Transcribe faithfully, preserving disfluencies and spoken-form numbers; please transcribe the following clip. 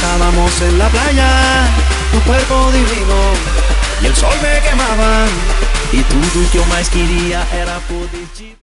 estábamos en la playa, tu cuerpo divino y el sol me quemaba, y tudo que eu mais queria era poder te